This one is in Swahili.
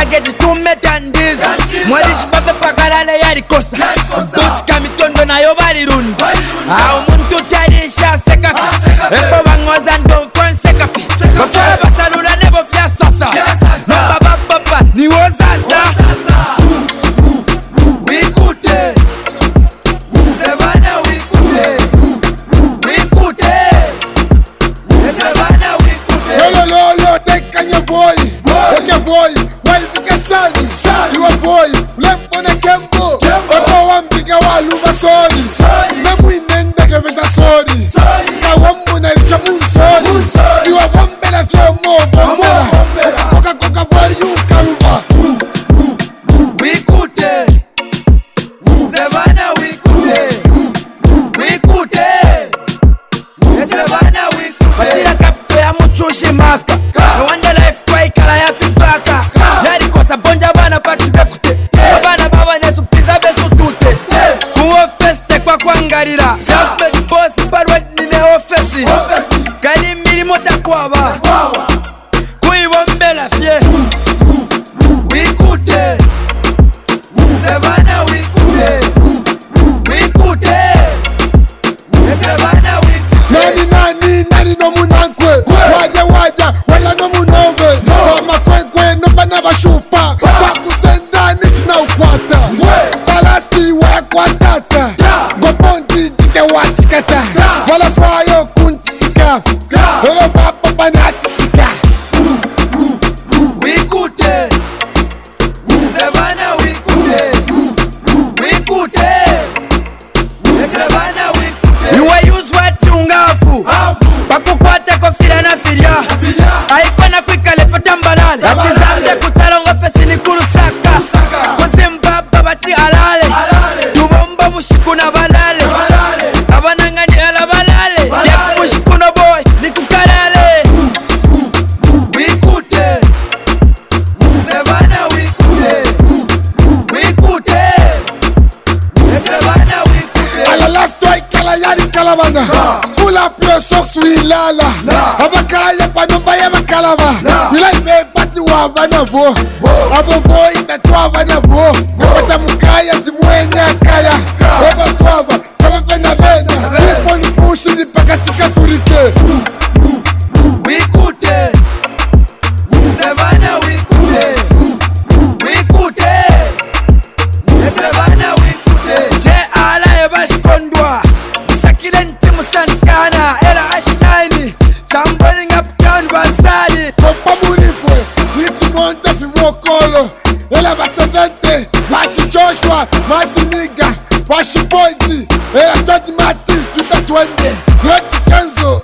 package tumetandiza mwalishi pape pakalale yalikosa mbuchika mitondo nayo baliruni au muntu tarisha sekafi ebo bangoza ndonfo nsekafi bafora basalula nebo vya sasa nobaba papa niwo sasa wikute Sevana wikute wikute Sevana wikute Lo tekanya boy okay boy why bika shani you a boy lempona kembo oko wambiga waluva sorry na mwinende kebesha sorry na wambona lishamu sorry you a bombela fyo mo bombela coca boy you kaluva wikute Sevana wikute wikute Sevana wikute batira kape ya muchushi maka wanda life kwa ikala ya fipaka yari kosa bonja bana pati bekute bana baba nesu pizza besu tute kuwa feste kwa kwangalira self-made boss barwa nile ofesi kali mirimo takwaba kuibombela fye wikute Sevana wikute wikute Sevana wikute nani no munankwe waja wala no munove mama kwenkwe nomba nabashupa bakusenda nishina ukwata balasti wakwatata goponti jike wachikata wala fayo kuntitika olo papa banatitika wikute Sevana wikute wikute Sevana wikute iwe yuzwa tungafu bakukwata kofira na filia aikona kwikale fotambalale atizambe kuchalonga fesi ni kurusaka kuzimbaba bati alale tubomba bushiku na balale abanangani ala balale yeku bushiku no boy ni kukalale wikute Sevana wikute wikute Sevana wikute ala left eye kala yari kalabana pull up your socks wilala abakaya panomba ya makalaba bila ibe pati wavana bo abogo itatwavana bo batamukaya timwenya kaya eba twava kama vena ipo ni pushi ni pakatika turike wikute Sevana wikute wikute Sevana wikute je ala ebashkondwa sakile ntimu santana era ashnaini chamboni ngaptown basali kopa murifwe ichi monte fi wokolo ela basevente bashi Joshua bashi Niga bashi Boyti ela George Martins tuka twende yoti Kenzo